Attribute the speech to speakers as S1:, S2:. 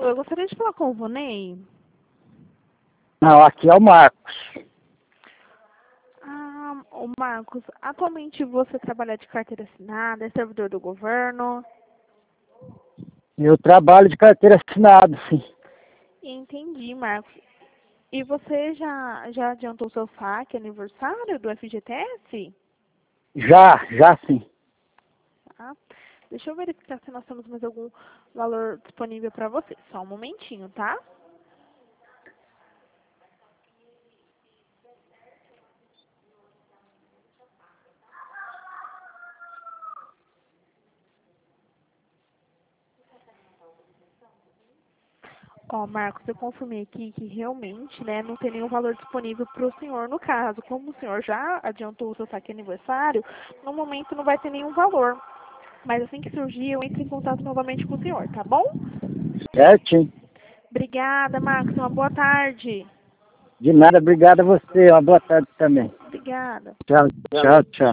S1: eu gostaria de falar com o Vonei.
S2: Não, aqui é o Marcos.
S1: Ah, o Marcos, atualmente você trabalha de carteira assinada, é servidor do governo?
S2: Eu trabalho de carteira assinada, sim.
S1: Entendi, Marcos. E você já adiantou seu saque aniversário do FGTS?
S2: Já sim.
S1: Tá? Deixa eu verificar se nós temos mais algum valor disponível para você. Só um momentinho, tá? Ó, Marcos, eu confirmei aqui que realmente, né, não tem nenhum valor disponível para o senhor no caso. Como o senhor já adiantou o seu saque aniversário, no momento não vai ter nenhum valor. Mas assim que surgir, eu entro em contato novamente com o senhor, tá bom?
S2: Certinho.
S1: Obrigada, Marcos. Uma boa tarde.
S2: De nada, obrigado a você. Uma boa tarde também.
S1: Obrigada.
S2: Tchau, tchau, tchau.